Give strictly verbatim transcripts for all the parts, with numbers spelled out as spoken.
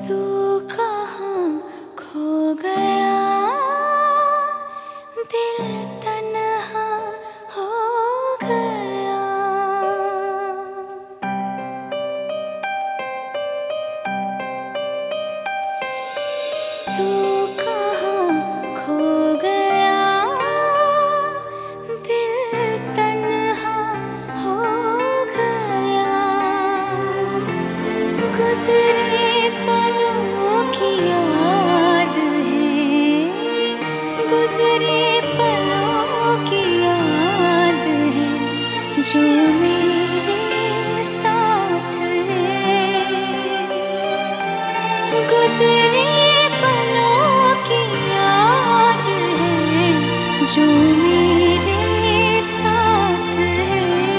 तू कहाँ खो गया, दिल तन्हा हो गया। तू कहाँ खो गया, दिल तन्हा हो गया। गुज़रे पलों की याद है, गुज़रे पलों की याद है, जो मेरे साथ है। गुज़रे पलों की याद है, जो मेरे साथ है।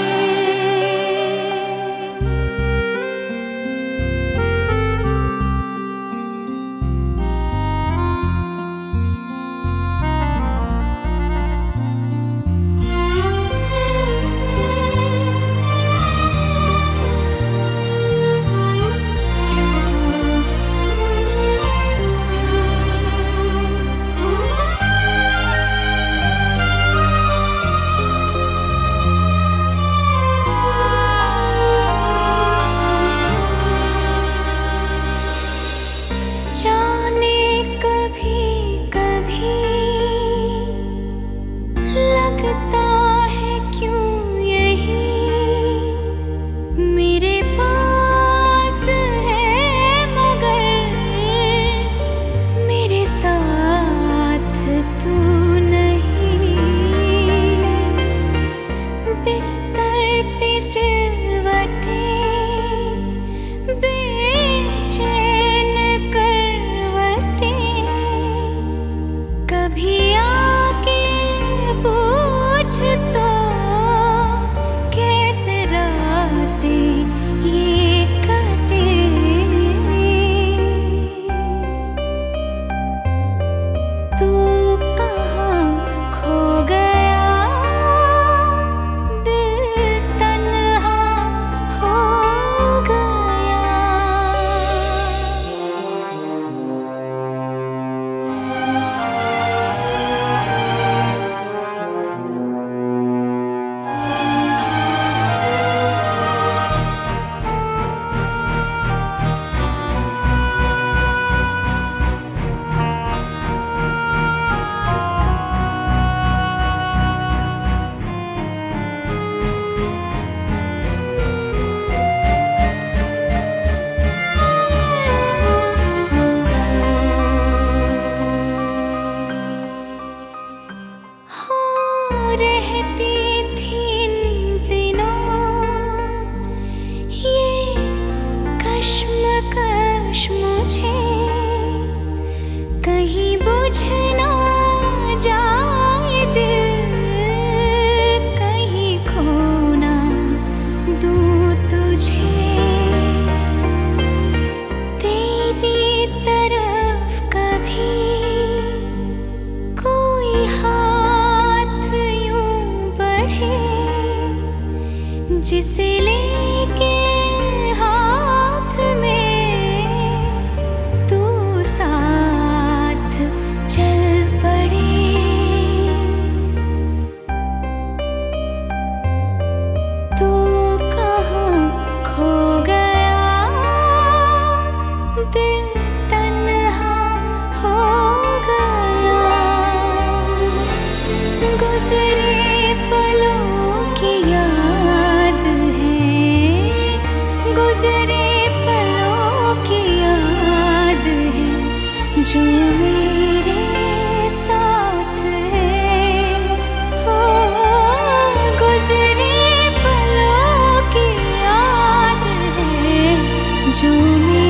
जाने कभी कभी लगता है क्यों यही मेरे पास है, मगर मेरे साथ तू नहीं। बिस्तर पे सिलवटें बेचैन करवटें, कभी आके पूछ तो कैसे रातें ये कटे। तू कहाँ खो गया, दिल तन्हा हो गया। हो रहती थी इन दिनों ये कश्मकश मुझे, कहीं बुझ ना जाए दिल, कहीं खो ना दूँ तुझे। तेरी तरफ कभी कोई हाथ यूं बढ़े, जिसे लेके हाथ में तू साथ चल पड़े। तू कहाँ खो गया, दिल तन्हा हो गया। गुज़रे पलों की याद है, गुज़रे पलों की याद है, जो मेरे साथ है। हो गुज़रे पलों की याद है, जो